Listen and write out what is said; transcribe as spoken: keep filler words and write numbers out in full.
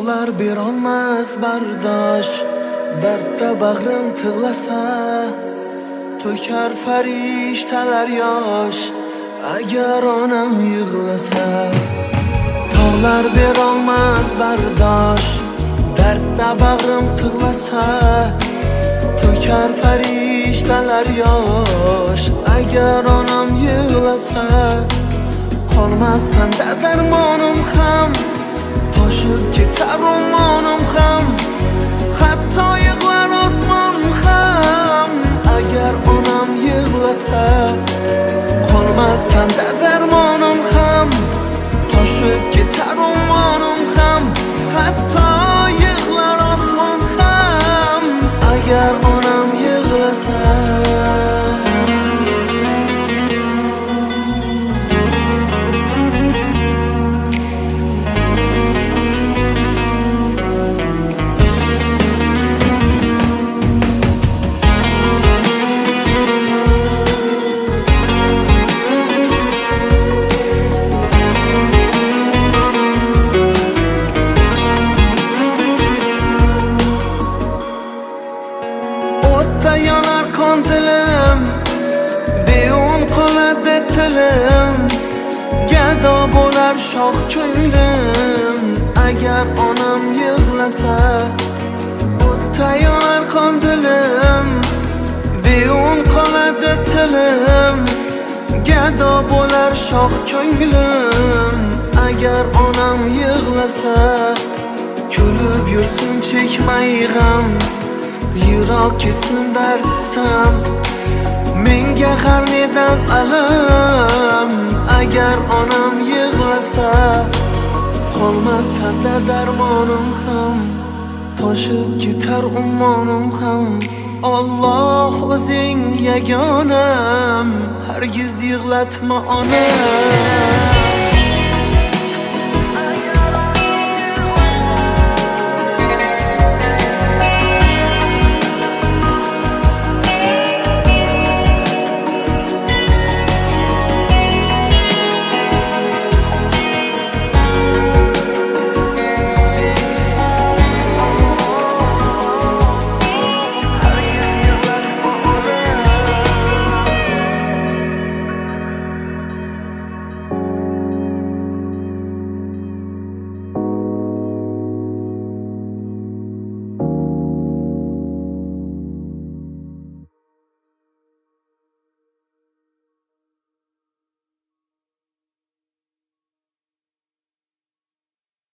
Tog'lar berolmas bardosh, dardda bag'rim tig'lasa, to'kar farishtalar yosh agar onam yig'lasa. Tog'lar berolmas bardosh, dardda bag'rim tig'lasa, to'kar farishtalar yosh agar onam yig'lasa. Qolmasdan darmonim ham, toshib ketar ummonim ham, hatto yig'lar osmon ham agar onam yig'lasa. Qolmasdan darmonim ham, toshib ketar ummonim ham, hatto yig'lar osmon ham agar onam yig'lasa. O'tda yonar qon dilim, beun qoladi tilim, gado bo'lar shoh ko'nglim agar onam yig'lasa. O'tda yonar qon dilim, beun qoladi tilim, gado bo'lar shoh ko'nglim agar onam yig'lasa. Kulib yursin chekmay g'am, yiroq ketsin dardistam, menga g'arnidan alam agar onam yig'lasa. Qolmasdan darmonim ham, toshib ketar ummonim ham. Alloh o'zing yagonam, hargiz yig'latma onam.